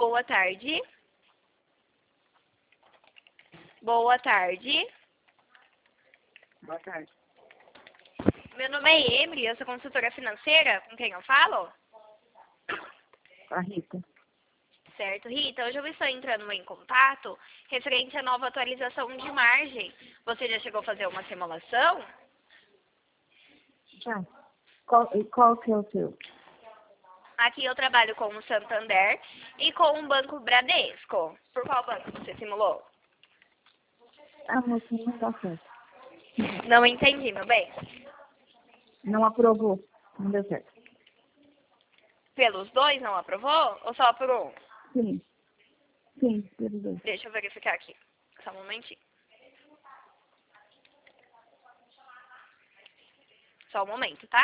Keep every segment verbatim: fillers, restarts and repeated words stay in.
Boa tarde. Boa tarde. Boa tarde. Meu nome é Emily, eu sou consultora financeira. Com quem eu falo? A Rita. Certo, Rita. Hoje eu estou entrando em contato referente à nova atualização de margem. Você já chegou a fazer uma simulação? Já. Qual, e qual que é o seu? Aqui eu trabalho com o Santander e com o Banco Bradesco. Por qual banco você simulou? Ah, moça, não dá certo. Não entendi, meu bem. Não aprovou. Não deu certo. Pelos dois não aprovou ou só por um? Sim. Sim, pelos dois. Deixa eu verificar aqui. Só um momentinho. Só um momento, tá?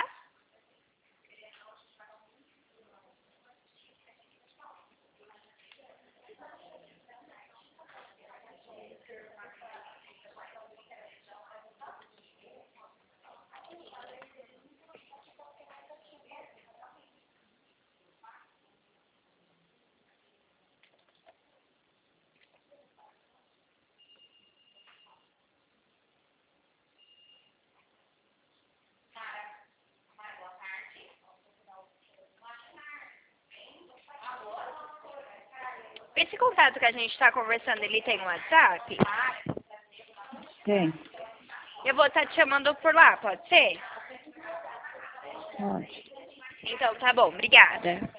Esse contato que a gente está conversando, ele tem um WhatsApp? Tem. Eu vou estar te chamando por lá, pode ser? Pode. Então tá bom, obrigada.